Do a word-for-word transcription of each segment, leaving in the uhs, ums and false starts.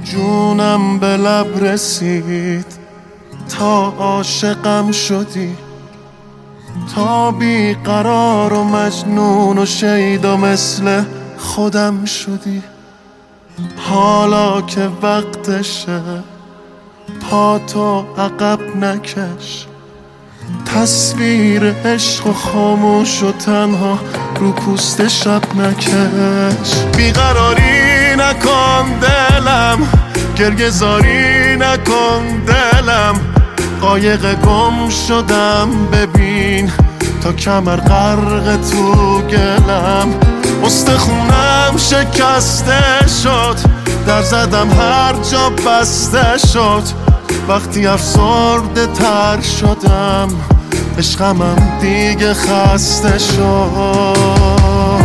جونم به لب رسید تا عاشقم شدی، تا بیقرار و مجنون و شیدا مثل خودم شدی. حالا که وقتشه پاتو عقب نکش، تصویر عشق و خاموش و تنها رو پوست شب نکش. بیقراری نکن دلم، گریه زاری نکن دلم، قایق گم شدم ببین تا کمر غرق تو گلم. استخونم شکسته شد، در زدم هر جا بسته شد، وقتی افسرده تر شدم عشقمم دیگه خسته شد.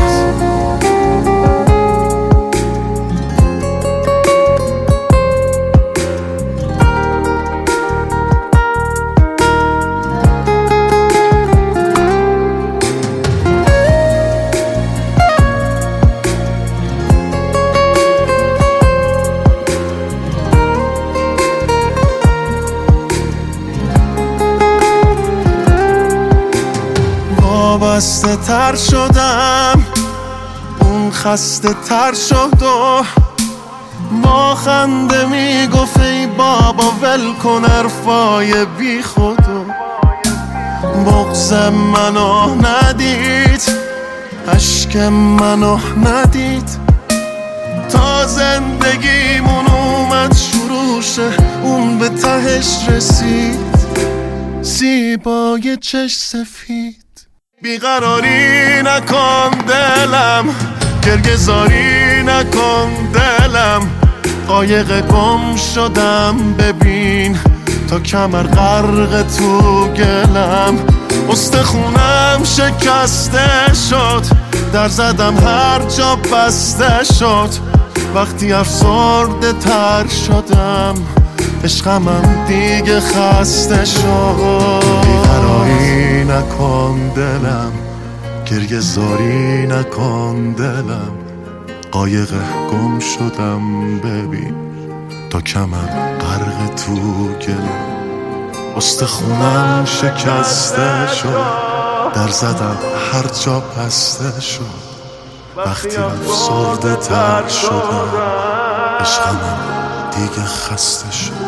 وابسته تر شدم، اون خسته تر شد و با خنده میگفت ای بابا ول کن حرفای بی خودو. بغض منو ندید، اشک منو ندید، تا زندگیمون اومد شروع شه اون به تهش رسید، زیبای چش سفید. بیقراری نکن دلم، گریه زاری نکن دلم، قایق گم شدم ببین تا کمر غرق تو گلم. استخونم شکسته شد، در زدم هر جا بسته شد، وقتی افسرده تر شدم عشقمم دیگه خسته شد. بیقراری نکن دلم، گریه زاری نکن دلم، قایق گم شدم ببین تا کمر غرق تو گلم. استخونم شکسته شد، در زدم هر جا بسته شد، وقتی افسرده تر شدم عشقمم دیگه خسته شد.